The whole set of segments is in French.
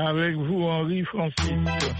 Avec vous, Henri Francis.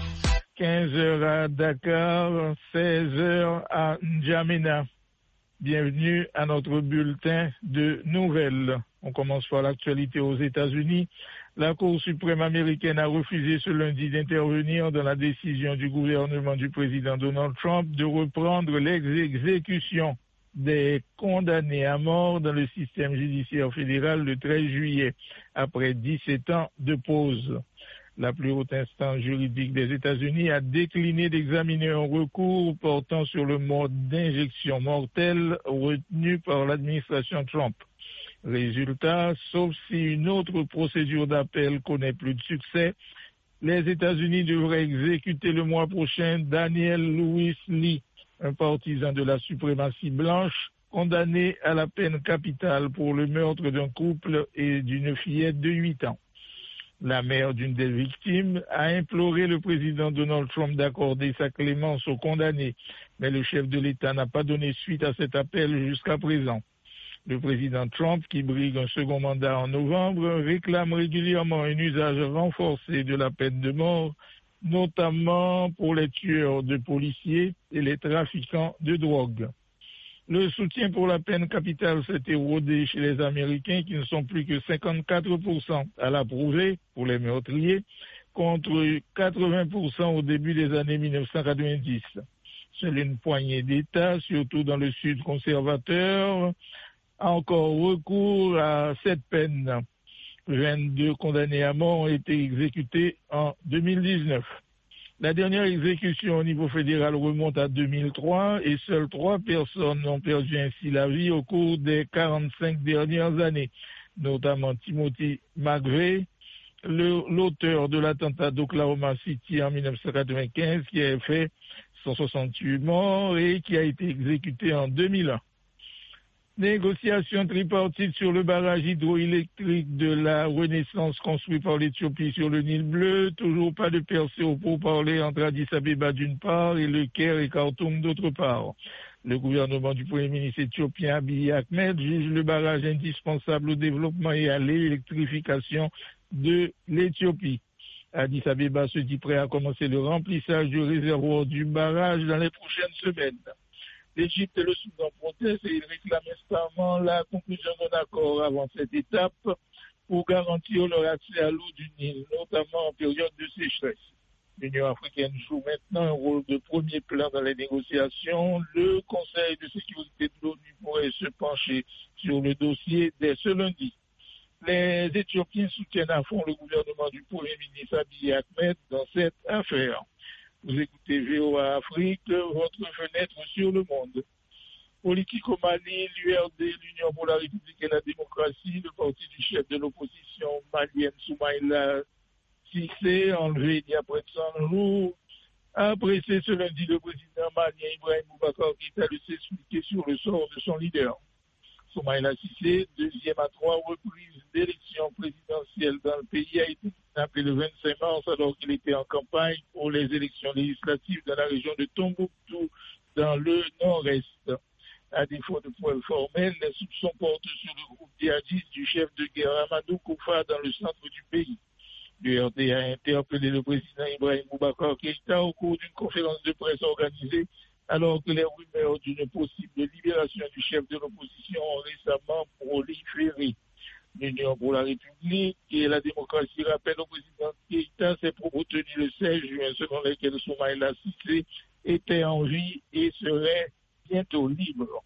15h à Dakar, 16h à N'Djamena. Bienvenue à notre bulletin de nouvelles. On commence par l'actualité aux États-Unis. La Cour suprême américaine a refusé ce lundi d'intervenir dans la décision du gouvernement du président Donald Trump de reprendre l'exécution des condamnés à mort dans le système judiciaire fédéral le 13 juillet, après 17 ans de pause. La plus haute instance juridique des États-Unis a décliné d'examiner un recours portant sur le mode d'injection mortelle retenu par l'administration Trump. Résultat, sauf si une autre procédure d'appel connaît plus de succès, les États-Unis devraient exécuter le mois prochain Daniel Lewis Lee, un partisan de la suprématie blanche, condamné à la peine capitale pour le meurtre d'un couple et d'une fillette de 8 ans. La mère d'une des victimes a imploré le président Donald Trump d'accorder sa clémence aux condamnés, mais le chef de l'État n'a pas donné suite à cet appel jusqu'à présent. Le président Trump, qui brigue un second mandat en novembre, réclame régulièrement un usage renforcé de la peine de mort, notamment pour les tueurs de policiers et les trafiquants de drogue. Le soutien pour la peine capitale s'est érodé chez les Américains qui ne sont plus que 54% à l'approuver pour les meurtriers, contre 80% au début des années 1990. Seule une poignée d'États, surtout dans le Sud conservateur, a encore recours à cette peine. 22 condamnés à mort ont été exécutés en 2019. La dernière exécution au niveau fédéral remonte à 2003 et seules 3 personnes ont perdu ainsi la vie au cours des 45 dernières années, notamment Timothy McVeigh, l'auteur de l'attentat d'Oklahoma City en 1995 qui a fait 168 morts et qui a été exécuté en 2001. Négociations tripartites sur le barrage hydroélectrique de la Renaissance construit par l'Éthiopie sur le Nil bleu. Toujours pas de percée au pourparlers entre Addis Abeba d'une part et le Caire et Khartoum d'autre part. Le gouvernement du Premier ministre éthiopien Abiy Ahmed juge le barrage indispensable au développement et à l'électrification de l'Éthiopie. Addis Abeba se dit prêt à commencer le remplissage du réservoir du barrage dans les prochaines semaines. L'Égypte et le Soudan protestent et ils réclament instamment la conclusion d'un accord avant cette étape pour garantir leur accès à l'eau du Nil, notamment en période de sécheresse. L'Union africaine joue maintenant un rôle de premier plan dans les négociations. Le Conseil de sécurité de l'ONU pourrait se pencher sur le dossier dès ce lundi. Les Éthiopiens soutiennent à fond le gouvernement du Premier ministre Abiy Ahmed dans cette affaire. Vous écoutez VOA Afrique, votre fenêtre sur le monde. Politique au Mali, l'URD, l'Union pour la République et la démocratie, le parti du chef de l'opposition malienne Soumaïla Cissé, enlevé il y a près de 100 jours, a pressé ce lundi le président malien Ibrahim Boubacar Keïta de s'expliquer sur le sort de son leader. Soumaïla Cissé, deuxième à 3 reprises d'élections présidentielles dans le pays, a été kidnappé le 25 mars alors qu'il était en campagne pour les élections législatives dans la région de Tombouctou, dans le nord-est. À défaut de preuves formelles, les soupçons portent sur le groupe djihadiste du chef de guerre Amadou Koufa dans le centre du pays. L'URD a interpellé le président Ibrahim Boubacar Keïta au cours d'une conférence de presse organisée alors que les rumeurs d'une possible libération du chef de l'opposition ont récemment proliféré. L'Union pour la République et la démocratie rappelle au président Keïta ses propos tenus le 16 juin selon lesquels Soumaïla Cissé était en vie et serait bientôt libre.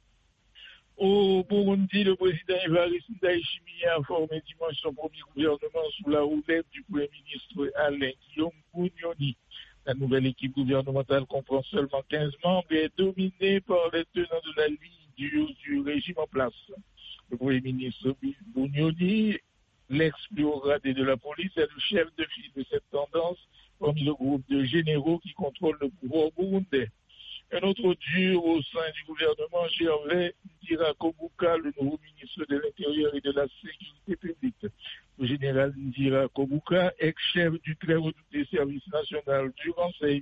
Au Burundi, le président Evariste Ndayishimiye a formé dimanche son premier gouvernement sous la houlette du Premier ministre Alain Guillaume Bunyoni. La nouvelle équipe gouvernementale comprend seulement 15 membres et est dominée par les tenants de la ligne du régime en place. Le Premier ministre Bunyoni, l'ex-plus haut gradé de la police, est le chef de file de cette tendance parmi le groupe de généraux qui contrôlent le pouvoir burundais. Un autre dur au sein du gouvernement, Gervais Ndirakobuka, le nouveau ministre de l'Intérieur et de la Sécurité publique. Le général Ndirakobuka, ex-chef du très redouté service national du renseignement,